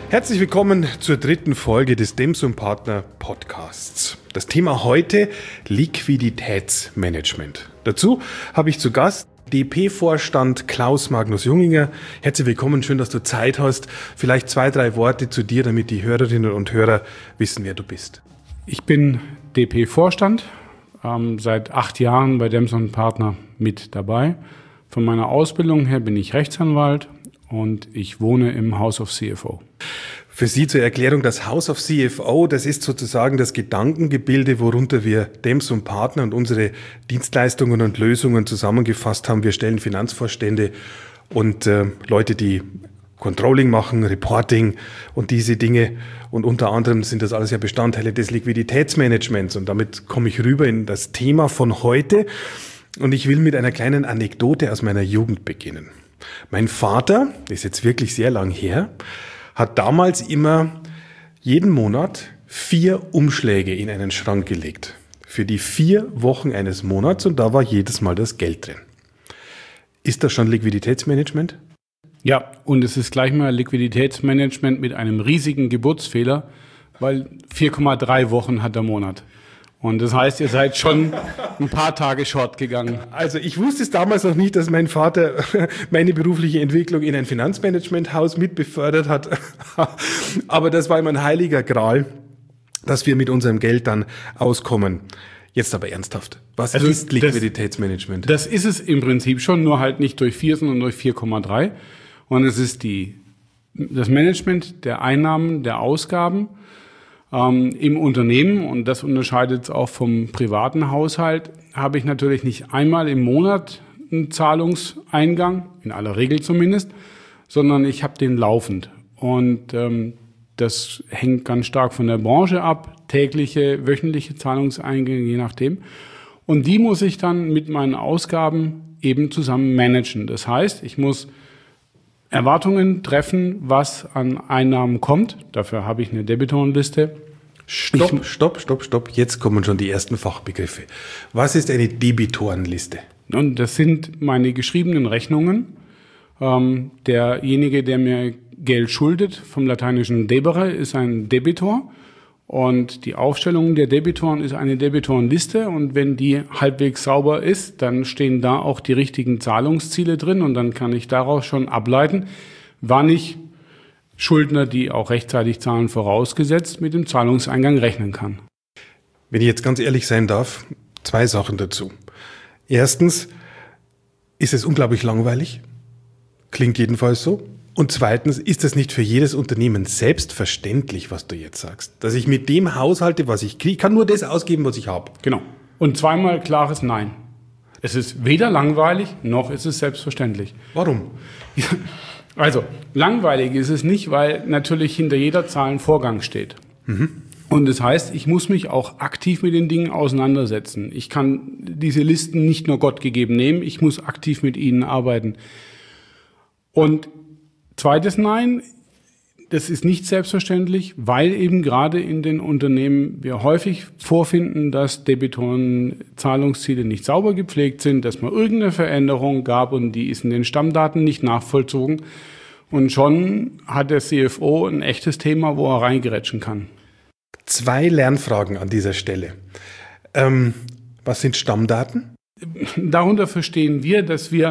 Herzlich willkommen zur dritten Folge des Dems & Partner Podcasts. Das Thema heute: Liquiditätsmanagement. Dazu habe ich zu Gast DP-Vorstand Klaus Magnus Junginger. Herzlich willkommen, schön, dass du Zeit hast. Vielleicht 2, 3 Worte zu dir, damit die Hörerinnen und Hörer wissen, wer du bist. Ich bin DP-Vorstand, seit 8 Jahren bei Dems & Partner mit dabei. Von meiner Ausbildung her bin ich Rechtsanwalt und ich wohne im House of CFO. Für Sie zur Erklärung: Das House of CFO, das ist sozusagen das Gedankengebilde, worunter wir Dems & Partner und unsere Dienstleistungen und Lösungen zusammengefasst haben. Wir stellen Finanzvorstände und Leute, die Controlling machen, Reporting und diese Dinge. Und unter anderem sind das alles ja Bestandteile des Liquiditätsmanagements. Und damit komme ich rüber in das Thema von heute. Und ich will mit einer kleinen Anekdote aus meiner Jugend beginnen. Mein Vater, das ist jetzt wirklich sehr lang her, hat damals immer jeden Monat 4 Umschläge in einen Schrank gelegt. Für die 4 Wochen eines Monats, und da war jedes Mal das Geld drin. Ist das schon Liquiditätsmanagement? Ja, und es ist gleich mal Liquiditätsmanagement mit einem riesigen Geburtsfehler, weil 4,3 Wochen hat der Monat. Und das heißt, ihr seid schon ein paar Tage short gegangen. Also ich wusste es damals noch nicht, dass mein Vater meine berufliche Entwicklung in ein Finanzmanagementhaus mit befördert hat. Aber das war immer ein heiliger Gral, dass wir mit unserem Geld dann auskommen. Jetzt aber ernsthaft. Was ist Liquiditätsmanagement? Das ist es im Prinzip schon, nur halt nicht durch 4, sondern durch 4,3. Und es ist das Management der Einnahmen, der Ausgaben im Unternehmen, und das unterscheidet es auch vom privaten Haushalt, habe ich natürlich nicht einmal im Monat einen Zahlungseingang, in aller Regel zumindest, sondern ich habe den laufend. Und das hängt ganz stark von der Branche ab, tägliche, wöchentliche Zahlungseingänge, je nachdem. Und die muss ich dann mit meinen Ausgaben eben zusammen managen. Das heißt, ich muss Erwartungen treffen, was an Einnahmen kommt. Dafür habe ich eine Debitorenliste. Stopp. Jetzt kommen schon die ersten Fachbegriffe. Was ist eine Debitorenliste? Und das sind meine geschriebenen Rechnungen. Derjenige, der mir Geld schuldet, vom lateinischen debere, ist ein Debitor. Und die Aufstellung der Debitoren ist eine Debitorenliste, und wenn die halbwegs sauber ist, dann stehen da auch die richtigen Zahlungsziele drin, und dann kann ich daraus schon ableiten, wann ich Schuldner, die auch rechtzeitig zahlen, vorausgesetzt, mit dem Zahlungseingang rechnen kann. Wenn ich jetzt ganz ehrlich sein darf, 2 Sachen dazu. Erstens ist es unglaublich langweilig, klingt jedenfalls so. Und zweitens, ist das nicht für jedes Unternehmen selbstverständlich, was du jetzt sagst? Dass ich mit dem haushalte, was ich kriege, kann nur das ausgeben, was ich habe. Genau. Und zweimal klares Nein. Es ist weder langweilig, noch ist es selbstverständlich. Warum? Also, langweilig ist es nicht, weil natürlich hinter jeder Zahl ein Vorgang steht. Und das heißt, ich muss mich auch aktiv mit den Dingen auseinandersetzen. Ich kann diese Listen nicht nur Gott gegeben nehmen, ich muss aktiv mit ihnen arbeiten. Und zweites Nein, das ist nicht selbstverständlich, weil eben gerade in den Unternehmen wir häufig vorfinden, dass Debitoren Zahlungsziele nicht sauber gepflegt sind, dass man irgendeine Veränderung gab und die ist in den Stammdaten nicht nachvollzogen. Und schon hat der CFO ein echtes Thema, wo er reingerätschen kann. 2 Lernfragen an dieser Stelle. Was sind Stammdaten? Darunter verstehen wir, dass wir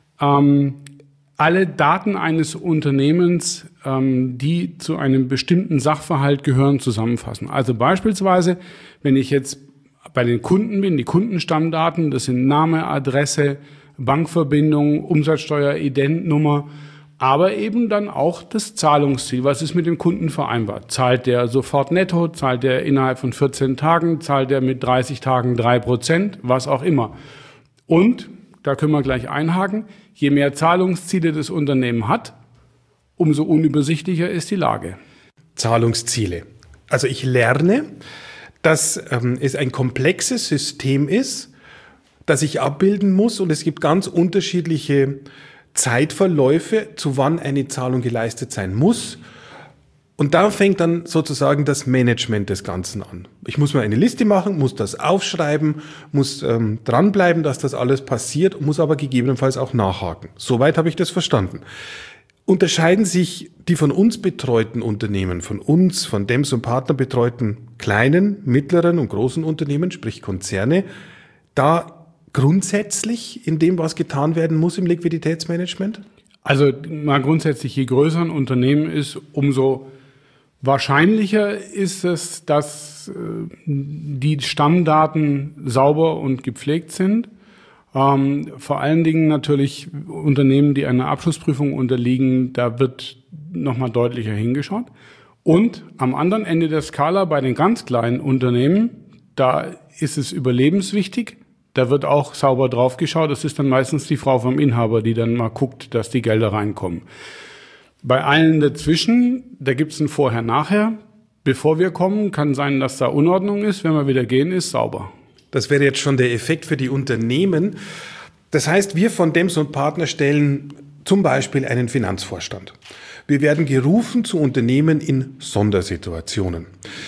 alle Daten eines Unternehmens, die zu einem bestimmten Sachverhalt gehören, zusammenfassen. Also beispielsweise, wenn ich jetzt bei den Kunden bin, die Kundenstammdaten, das sind Name, Adresse, Bankverbindung, Umsatzsteuer, Identnummer, aber eben dann auch das Zahlungsziel. Was ist mit dem Kunden vereinbart? Zahlt der sofort netto? Zahlt der innerhalb von 14 Tagen? Zahlt der mit 30 Tagen 3%? Was auch immer. Und da können wir gleich einhaken. Je mehr Zahlungsziele das Unternehmen hat, umso unübersichtlicher ist die Lage. Zahlungsziele. Also ich lerne, dass es ein komplexes System ist, das ich abbilden muss, und es gibt ganz unterschiedliche Zeitverläufe, zu wann eine Zahlung geleistet sein muss. Und da fängt dann sozusagen das Management des Ganzen an. Ich muss mir eine Liste machen, muss das aufschreiben, muss dranbleiben, dass das alles passiert, muss aber gegebenenfalls auch nachhaken. Soweit habe ich das verstanden. Unterscheiden sich die von uns betreuten Unternehmen, von Dems und Partner betreuten kleinen, mittleren und großen Unternehmen, sprich Konzerne, da grundsätzlich in dem, was getan werden muss im Liquiditätsmanagement? Also mal grundsätzlich, je größer ein Unternehmen ist, umso wahrscheinlicher ist es, dass die Stammdaten sauber und gepflegt sind. Vor allen Dingen natürlich Unternehmen, die einer Abschlussprüfung unterliegen, da wird nochmal deutlicher hingeschaut. Und am anderen Ende der Skala bei den ganz kleinen Unternehmen, da ist es überlebenswichtig. Da wird auch sauber drauf geschaut. Das ist dann meistens die Frau vom Inhaber, die dann mal guckt, dass die Gelder reinkommen. Bei allen dazwischen, da gibt es ein Vorher-Nachher. Bevor wir kommen, kann sein, dass da Unordnung ist. Wenn wir wieder gehen, ist sauber. Das wäre jetzt schon der Effekt für die Unternehmen. Das heißt, wir von Dems und Partner stellen zum Beispiel einen Finanzvorstand. Wir werden gerufen zu Unternehmen in Sondersituationen.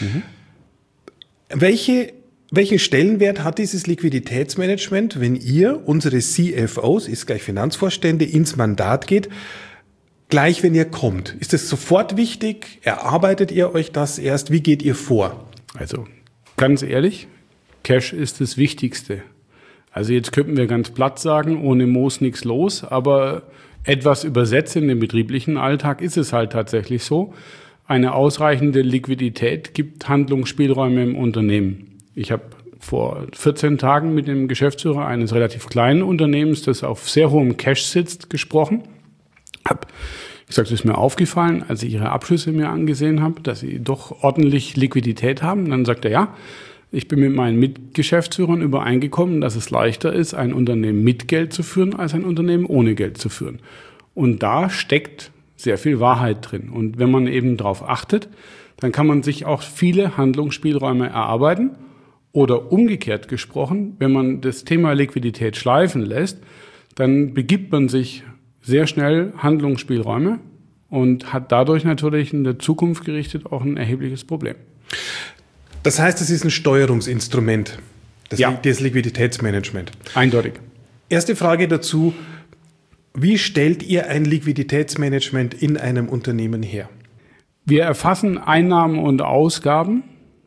Welchen Stellenwert hat dieses Liquiditätsmanagement, wenn ihr, unsere CFOs, ist gleich Finanzvorstände, ins Mandat geht, gleich wenn ihr kommt? Ist es sofort wichtig? Erarbeitet ihr euch das erst? Wie geht ihr vor? Also ganz ehrlich, Cash ist das Wichtigste. Also jetzt könnten wir ganz platt sagen, ohne Moos nichts los, aber etwas übersetzt in den betrieblichen Alltag ist es halt tatsächlich so. Eine ausreichende Liquidität gibt Handlungsspielräume im Unternehmen. Ich habe vor 14 Tagen mit dem Geschäftsführer eines relativ kleinen Unternehmens, das auf sehr hohem Cash sitzt, gesprochen. Habe gesagt, es ist mir aufgefallen, als ich ihre Abschlüsse mir angesehen habe, dass sie doch ordentlich Liquidität haben. Dann sagt er, ja, ich bin mit meinen Mitgeschäftsführern übereingekommen, dass es leichter ist, ein Unternehmen mit Geld zu führen, als ein Unternehmen ohne Geld zu führen. Und da steckt sehr viel Wahrheit drin. Und wenn man eben darauf achtet, dann kann man sich auch viele Handlungsspielräume erarbeiten. Oder umgekehrt gesprochen, wenn man das Thema Liquidität schleifen lässt, dann begibt man sich sehr schnell Handlungsspielräume und hat dadurch natürlich in der Zukunft gerichtet auch ein erhebliches Problem. Das heißt, es ist ein Steuerungsinstrument, das Liquiditätsmanagement. Eindeutig. Erste Frage dazu, wie stellt ihr ein Liquiditätsmanagement in einem Unternehmen her? Wir erfassen Einnahmen und Ausgaben.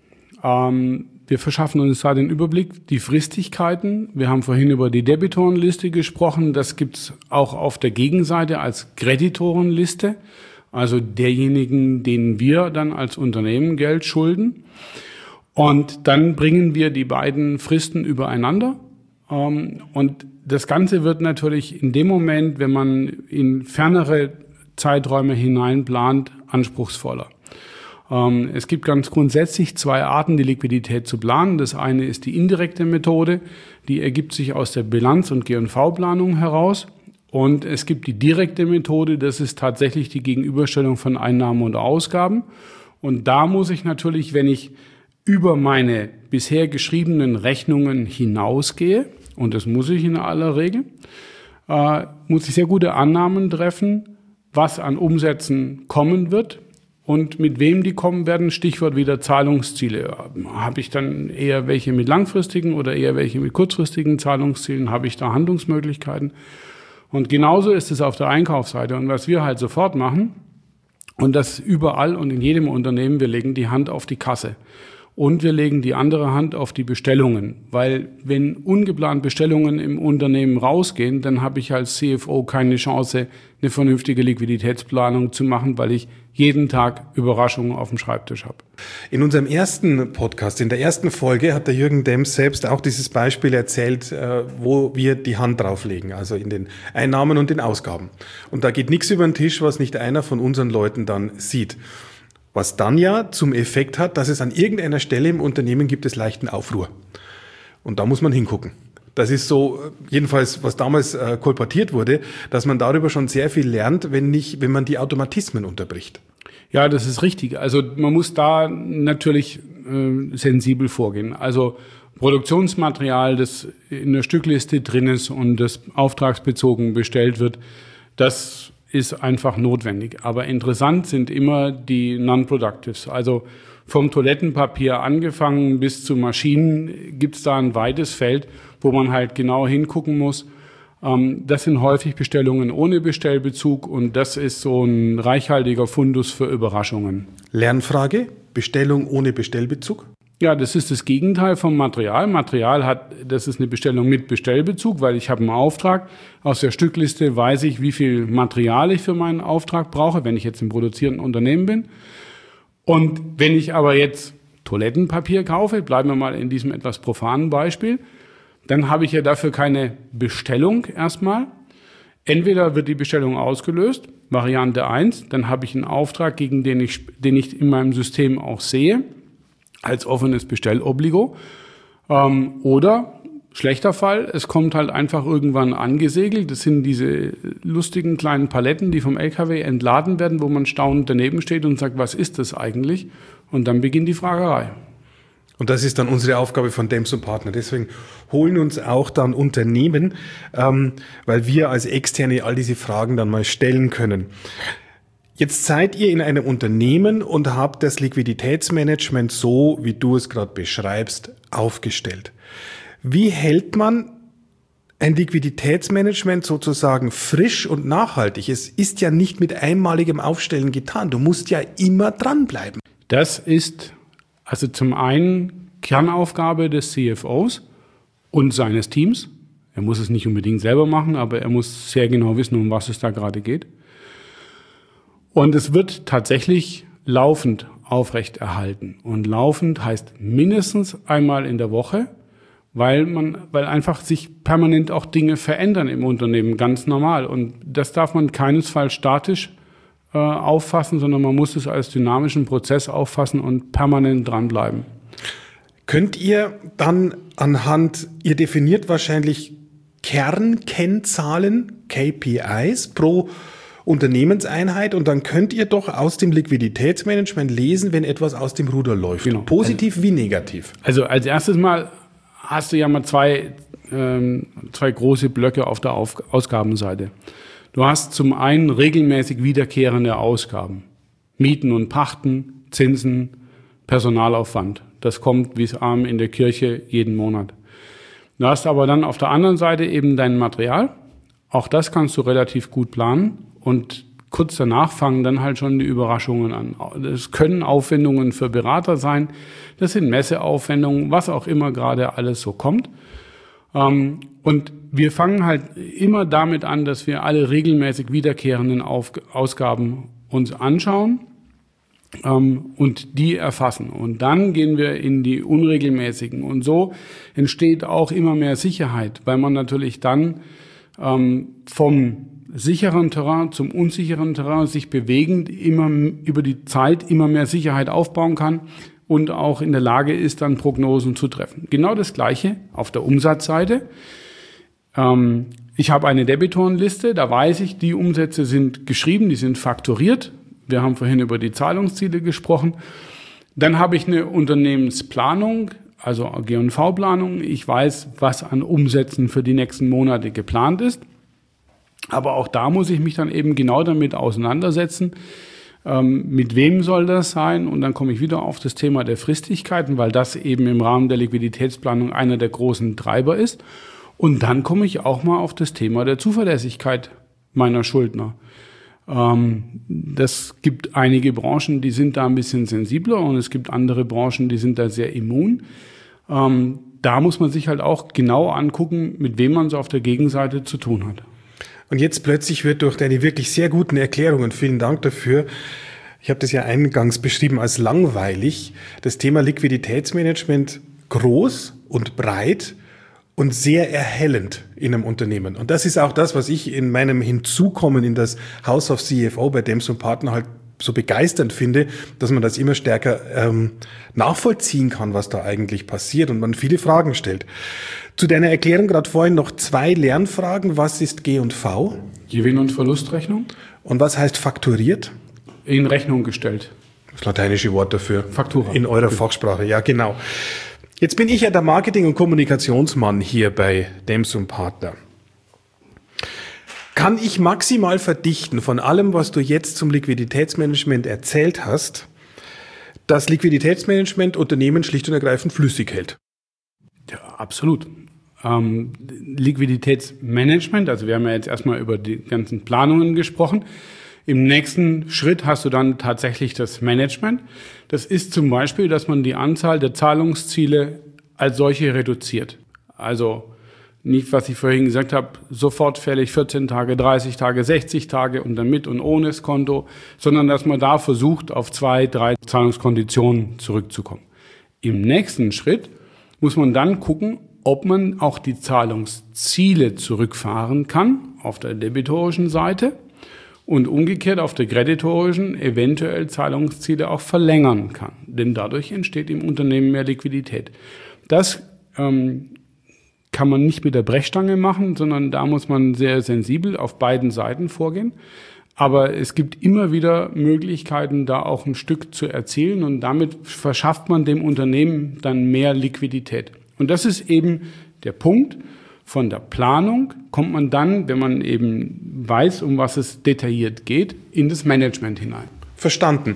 Wir verschaffen uns da den Überblick, die Fristigkeiten. Wir haben vorhin über die Debitorenliste gesprochen. Das gibt's auch auf der Gegenseite als Kreditorenliste, also derjenigen, denen wir dann als Unternehmen Geld schulden. Und dann bringen wir die beiden Fristen übereinander. Und das Ganze wird natürlich in dem Moment, wenn man in fernere Zeiträume hineinplant, anspruchsvoller. Es gibt ganz grundsätzlich zwei Arten, die Liquidität zu planen. Das eine ist die indirekte Methode, die ergibt sich aus der Bilanz- und G&V-Planung heraus. Und es gibt die direkte Methode, das ist tatsächlich die Gegenüberstellung von Einnahmen und Ausgaben. Und da muss ich natürlich, wenn ich über meine bisher geschriebenen Rechnungen hinausgehe, und das muss ich in aller Regel, muss ich sehr gute Annahmen treffen, was an Umsätzen kommen wird und mit wem die kommen werden. Stichwort wieder Zahlungsziele. Habe ich dann eher welche mit langfristigen oder eher welche mit kurzfristigen Zahlungszielen? Habe ich da Handlungsmöglichkeiten? Und genauso ist es auf der Einkaufsseite. Und was wir halt sofort machen, und das überall und in jedem Unternehmen, wir legen die Hand auf die Kasse. Und wir legen die andere Hand auf die Bestellungen, weil wenn ungeplant Bestellungen im Unternehmen rausgehen, dann habe ich als CFO keine Chance, eine vernünftige Liquiditätsplanung zu machen, weil ich jeden Tag Überraschungen auf dem Schreibtisch habe. In unserem ersten Podcast, in der ersten Folge, hat der Jürgen Dems selbst auch dieses Beispiel erzählt, wo wir die Hand drauflegen, also in den Einnahmen und den Ausgaben. Und da geht nichts über den Tisch, was nicht einer von unseren Leuten dann sieht. Was dann ja zum Effekt hat, dass es an irgendeiner Stelle im Unternehmen gibt es leichten Aufruhr. Und da muss man hingucken. Das ist so, jedenfalls, was damals kolportiert wurde, dass man darüber schon sehr viel lernt, wenn man die Automatismen unterbricht. Ja, das ist richtig. Also man muss da natürlich sensibel vorgehen. Also Produktionsmaterial, das in der Stückliste drin ist und das auftragsbezogen bestellt wird, das ist einfach notwendig. Aber interessant sind immer die Non-Productives. Also vom Toilettenpapier angefangen bis zu Maschinen gibt es da ein weites Feld, wo man halt genau hingucken muss, Das sind häufig Bestellungen ohne Bestellbezug und das ist so ein reichhaltiger Fundus für Überraschungen. Lernfrage, Bestellung ohne Bestellbezug? Ja, das ist das Gegenteil vom Material. Das ist eine Bestellung mit Bestellbezug, weil ich habe einen Auftrag. Aus der Stückliste weiß ich, wie viel Material ich für meinen Auftrag brauche, wenn ich jetzt im produzierenden Unternehmen bin. Und wenn ich aber jetzt Toilettenpapier kaufe, bleiben wir mal in diesem etwas profanen Beispiel, dann habe ich ja dafür keine Bestellung erstmal. Entweder wird die Bestellung ausgelöst, Variante 1, dann habe ich einen Auftrag, den ich in meinem System auch sehe, als offenes Bestellobligo. Oder, schlechter Fall, es kommt halt einfach irgendwann angesegelt. Das sind diese lustigen kleinen Paletten, die vom LKW entladen werden, wo man staunend daneben steht und sagt, was ist das eigentlich? Und dann beginnt die Fragerei. Und das ist dann unsere Aufgabe von Dems & Partner. Deswegen holen uns auch dann Unternehmen, weil wir als Externe all diese Fragen dann mal stellen können. Jetzt seid ihr in einem Unternehmen und habt das Liquiditätsmanagement so, wie du es gerade beschreibst, aufgestellt. Wie hält man ein Liquiditätsmanagement sozusagen frisch und nachhaltig? Es ist ja nicht mit einmaligem Aufstellen getan. Du musst ja immer dranbleiben. Das ist also zum einen Kernaufgabe des CFOs und seines Teams. Er muss es nicht unbedingt selber machen, aber er muss sehr genau wissen, um was es da gerade geht. Und es wird tatsächlich laufend aufrechterhalten. Und laufend heißt mindestens einmal in der Woche, weil einfach sich permanent auch Dinge verändern im Unternehmen, ganz normal. Und das darf man keinesfalls statisch auffassen, sondern man muss es als dynamischen Prozess auffassen und permanent dranbleiben. Könnt ihr dann ihr definiert wahrscheinlich Kernkennzahlen, KPIs pro Unternehmenseinheit und dann könnt ihr doch aus dem Liquiditätsmanagement lesen, wenn etwas aus dem Ruder läuft. Genau. Positiv wie negativ. Also als erstes Mal hast du ja mal zwei große Blöcke auf der Ausgabenseite. Du hast zum einen regelmäßig wiederkehrende Ausgaben. Mieten und Pachten, Zinsen, Personalaufwand. Das kommt wie es Arm in der Kirche jeden Monat. Du hast aber dann auf der anderen Seite eben dein Material. Auch das kannst du relativ gut planen. Und kurz danach fangen dann halt schon die Überraschungen an. Das können Aufwendungen für Berater sein, das sind Messeaufwendungen, was auch immer gerade alles so kommt. Und wir fangen halt immer damit an, dass wir alle regelmäßig wiederkehrenden Ausgaben uns anschauen und die erfassen. Und dann gehen wir in die unregelmäßigen. Und so entsteht auch immer mehr Sicherheit, weil man natürlich dann vom sicheren Terrain zum unsicheren Terrain sich bewegend immer über die Zeit immer mehr Sicherheit aufbauen kann und auch in der Lage ist, dann Prognosen zu treffen. Genau das Gleiche auf der Umsatzseite. Ich habe eine Debitorenliste, da weiß ich, die Umsätze sind geschrieben, die sind fakturiert. Wir haben vorhin über die Zahlungsziele gesprochen. Dann habe ich eine Unternehmensplanung, also G&V-Planung. Ich weiß, was an Umsätzen für die nächsten Monate geplant ist. Aber auch da muss ich mich dann eben genau damit auseinandersetzen, mit wem soll das sein? Und dann komme ich wieder auf das Thema der Fristigkeiten, weil das eben im Rahmen der Liquiditätsplanung einer der großen Treiber ist. Und dann komme ich auch mal auf das Thema der Zuverlässigkeit meiner Schuldner. Das gibt einige Branchen, die sind da ein bisschen sensibler und es gibt andere Branchen, die sind da sehr immun. Da muss man sich halt auch genau angucken, mit wem man so auf der Gegenseite zu tun hat. Und jetzt plötzlich wird durch deine wirklich sehr guten Erklärungen, vielen Dank dafür, ich habe das ja eingangs beschrieben als langweilig, das Thema Liquiditätsmanagement groß und breit und sehr erhellend in einem Unternehmen. Und das ist auch das, was ich in meinem Hinzukommen in das House of CFO bei Dems & Partner halt so begeisternd finde, dass man das immer stärker nachvollziehen kann, was da eigentlich passiert und man viele Fragen stellt. Zu deiner Erklärung gerade vorhin noch 2 Lernfragen. Was ist G&V? Gewinn- und Verlustrechnung. Und was heißt fakturiert? In Rechnung gestellt. Das lateinische Wort dafür. Faktura. In eurer Fachsprache, ja genau. Jetzt bin ich ja der Marketing- und Kommunikationsmann hier bei Dems & Partner. Kann ich maximal verdichten von allem, was du jetzt zum Liquiditätsmanagement erzählt hast, dass Liquiditätsmanagement Unternehmen schlicht und ergreifend flüssig hält? Ja, absolut. Liquiditätsmanagement. Also wir haben ja jetzt erstmal über die ganzen Planungen gesprochen. Im nächsten Schritt hast du dann tatsächlich das Management. Das ist zum Beispiel, dass man die Anzahl der Zahlungsziele als solche reduziert. Also nicht, was ich vorhin gesagt habe, sofort fällig 14 Tage, 30 Tage, 60 Tage und dann mit und ohne das Konto, sondern dass man da versucht, auf 2, 3 Zahlungskonditionen zurückzukommen. Im nächsten Schritt muss man dann gucken, ob man auch die Zahlungsziele zurückfahren kann auf der debitorischen Seite und umgekehrt auf der kreditorischen eventuell Zahlungsziele auch verlängern kann. Denn dadurch entsteht im Unternehmen mehr Liquidität. Das kann man nicht mit der Brechstange machen, sondern da muss man sehr sensibel auf beiden Seiten vorgehen. Aber es gibt immer wieder Möglichkeiten, da auch ein Stück zu erzielen und damit verschafft man dem Unternehmen dann mehr Liquidität. Und das ist eben der Punkt. Von der Planung kommt man dann, wenn man eben weiß, um was es detailliert geht, in das Management hinein. Verstanden.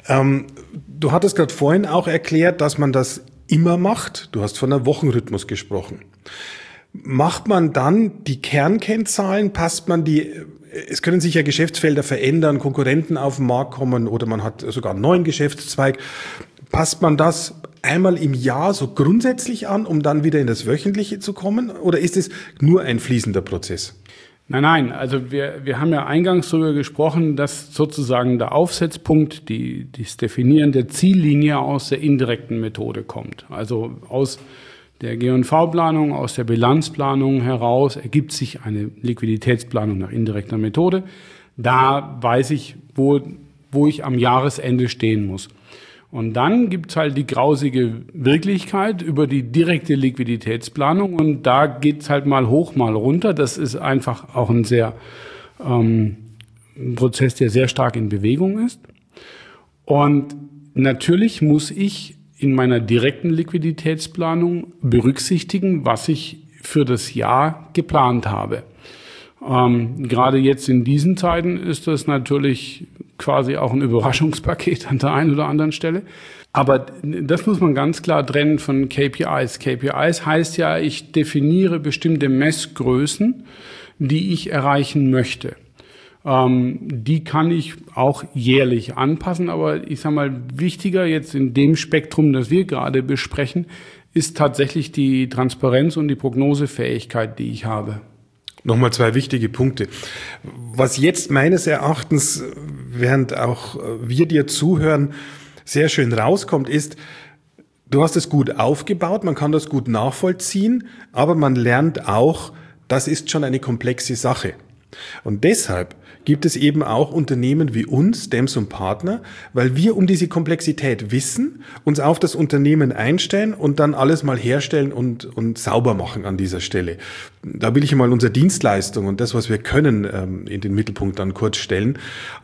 Du hattest gerade vorhin auch erklärt, dass man das immer macht. Du hast von einem Wochenrhythmus gesprochen. Macht man dann die Kernkennzahlen, passt man die, es können sich ja Geschäftsfelder verändern, Konkurrenten auf den Markt kommen oder man hat sogar einen neuen Geschäftszweig. Passt man das einmal im Jahr so grundsätzlich an, um dann wieder in das Wöchentliche zu kommen? Oder ist es nur ein fließender Prozess? Nein, also wir haben ja eingangs darüber gesprochen, dass sozusagen der Aufsetzpunkt, das Definieren der Ziellinie aus der indirekten Methode kommt. Also aus der G&V-Planung, aus der Bilanzplanung heraus ergibt sich eine Liquiditätsplanung nach indirekter Methode. Da weiß ich, wo ich am Jahresende stehen muss. Und dann gibt's halt die grausige Wirklichkeit über die direkte Liquiditätsplanung und da geht's halt mal hoch, mal runter. Das ist einfach auch ein ein Prozess, der sehr stark in Bewegung ist. Und natürlich muss ich in meiner direkten Liquiditätsplanung berücksichtigen, was ich für das Jahr geplant habe. Gerade jetzt in diesen Zeiten ist das natürlich quasi auch ein Überraschungspaket an der einen oder anderen Stelle. Aber das muss man ganz klar trennen von KPIs. KPIs heißt ja, ich definiere bestimmte Messgrößen, die ich erreichen möchte. Die kann ich auch jährlich anpassen, aber ich sage mal, wichtiger jetzt in dem Spektrum, das wir gerade besprechen, ist tatsächlich die Transparenz und die Prognosefähigkeit, die ich habe. Nochmal 2 wichtige Punkte. Was jetzt meines Erachtens, während auch wir dir zuhören, sehr schön rauskommt, ist, du hast es gut aufgebaut, man kann das gut nachvollziehen, aber man lernt auch, das ist schon eine komplexe Sache. Und deshalb gibt es eben auch Unternehmen wie uns, Dems & Partner, weil wir um diese Komplexität wissen, uns auf das Unternehmen einstellen und dann alles mal herstellen und sauber machen an dieser Stelle. Da will ich mal unsere Dienstleistung und das, was wir können, in den Mittelpunkt dann kurz stellen.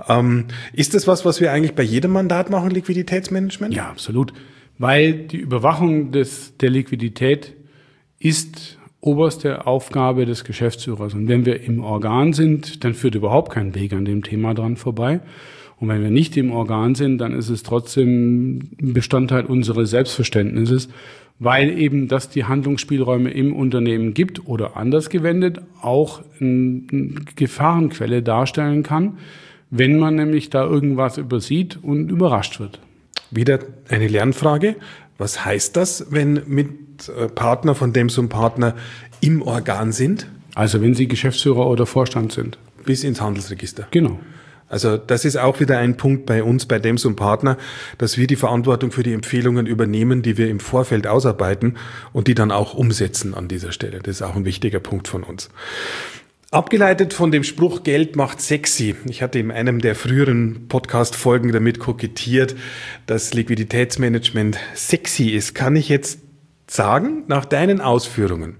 Ist das was wir eigentlich bei jedem Mandat machen, Liquiditätsmanagement? Ja, absolut. Weil die Überwachung der Liquidität ist oberste Aufgabe des Geschäftsführers. Und wenn wir im Organ sind, dann führt überhaupt kein Weg an dem Thema dran vorbei. Und wenn wir nicht im Organ sind, dann ist es trotzdem Bestandteil unseres Selbstverständnisses, weil eben das die Handlungsspielräume im Unternehmen gibt oder anders gewendet auch eine Gefahrenquelle darstellen kann, wenn man nämlich da irgendwas übersieht und überrascht wird. Wieder eine Lernfrage. Was heißt das, wenn mit Partner von Dems & Partner im Organ sind? Also wenn Sie Geschäftsführer oder Vorstand sind. Bis ins Handelsregister. Genau. Also das ist auch wieder ein Punkt bei uns, bei Dems & Partner, dass wir die Verantwortung für die Empfehlungen übernehmen, die wir im Vorfeld ausarbeiten und die dann auch umsetzen an dieser Stelle. Das ist auch ein wichtiger Punkt von uns. Abgeleitet von dem Spruch, Geld macht sexy. Ich hatte in einem der früheren Podcast-Folgen damit kokettiert, dass Liquiditätsmanagement sexy ist. Kann ich jetzt sagen, nach deinen Ausführungen,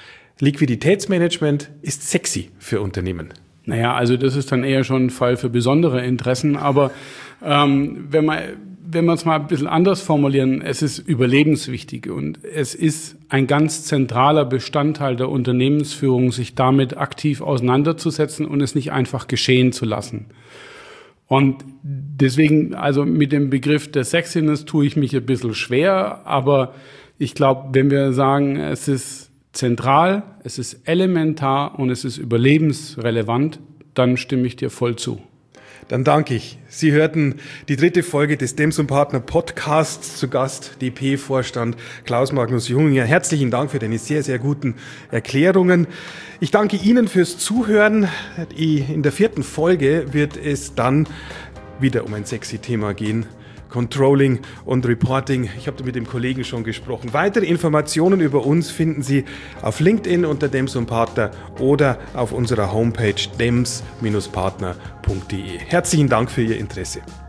Liquiditätsmanagement ist sexy für Unternehmen? Naja, also das ist dann eher schon ein Fall für besondere Interessen. Aber wenn wir es mal ein bisschen anders formulieren, es ist überlebenswichtig und es ist ein ganz zentraler Bestandteil der Unternehmensführung, sich damit aktiv auseinanderzusetzen und es nicht einfach geschehen zu lassen. Und deswegen, also mit dem Begriff der Sexiness tue ich mich ein bisschen schwer, aber ich glaube, wenn wir sagen, es ist zentral, es ist elementar und es ist überlebensrelevant, dann stimme ich dir voll zu. Dann danke ich. Sie hörten die 3. Folge des Dems & Partner Podcasts, zu Gast DP-Vorstand Klaus Magnus Junginger. Herzlichen Dank für deine sehr, sehr guten Erklärungen. Ich danke Ihnen fürs Zuhören. In der 4. Folge wird es dann wieder um ein sexy Thema gehen. Controlling und Reporting. Ich habe mit dem Kollegen schon gesprochen. Weitere Informationen über uns finden Sie auf LinkedIn unter Dems & Partner oder auf unserer Homepage dems-partner.de. Herzlichen Dank für Ihr Interesse.